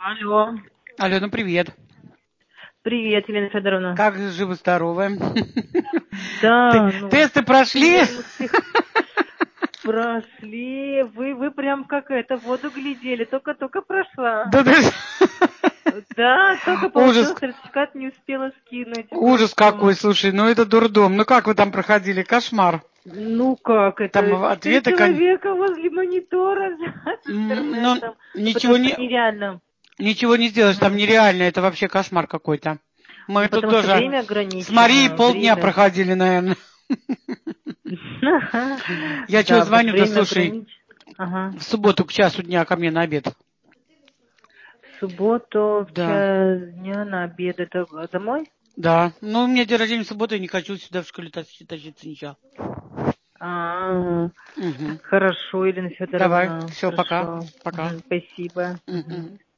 Алло. Алло, ну привет. Привет, Елена Федоровна. Как живы-здоровы? Да, Тесты прошли? Прошли. Вы прям как это, в воду глядели. Только прошла. Да, Да, только ужас, получила сертификат, не успела скинуть ужас просто. какой, слушай, ну это дурдом. Ну как вы там проходили? Кошмар. Ну как Там это? 4 ответы, человека возле монитора с ну интернетом. Ну ничего потому что не, нереально. ничего не сделаешь, там нереально, это вообще кошмар какой-то. Мы Ну тут потому что тоже время с Марией ограничено. полдня Время. проходили, наверное. Я что Да, звоню-то, время слушай, ограничено. Ага. в субботу к часу дня ко мне на обед. В субботу в Да. час дня на обед. Это домой? Да. Ну, у меня день рождения в субботу, я не хочу сюда в школе тащиться ничего. А, Угу. хорошо, Елена Давай. Федоровна, Все, пока. хорошо. Пока. Спасибо. Мгм.